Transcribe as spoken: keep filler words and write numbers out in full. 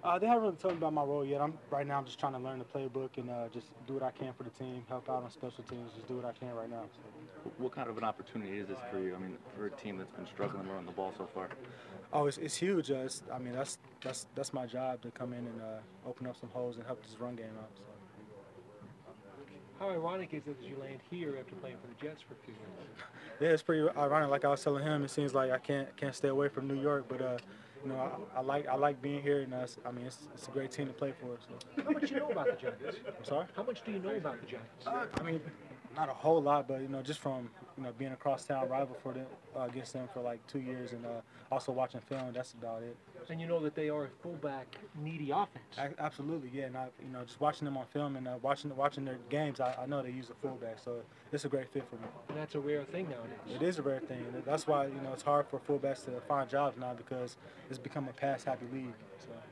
Uh, they haven't really told me about my role yet. I'm right now. I'm just trying to learn the playbook and uh, just do what I can for the team, help out on special teams, just do what I can right now. So. What kind of an opportunity is this for you? I mean, for a team that's been struggling running the ball so far. Oh, it's, it's huge. Uh, it's, I mean, that's that's that's my job to come in and uh, open up some holes and help this run game out. So. How ironic is it that you land here after playing for the Jets for a few years? Yeah, it's pretty ironic. Like I was telling him, it seems like I can't can't stay away from New York, but uh, you know, I, I like I like being here, and uh, I mean, it's, it's a great team to play for. So. How much do you know about the Giants? I'm sorry. How much do you know about the Giants? Uh, I mean, not a whole lot, but you know, just from you know being a crosstown rival for them uh, against them for like two years, and uh, also watching film. That's about it. And you know that they are a fullback needy offense. A- absolutely, yeah. And I, you know, just watching them on film and uh, watching watching their games, I, I know they use a fullback, so it's a great fit for me. And that's a rare thing nowadays. It is a rare thing. And that's why you know it's hard for fullbacks to find jobs now because it's become a pass-happy league. So.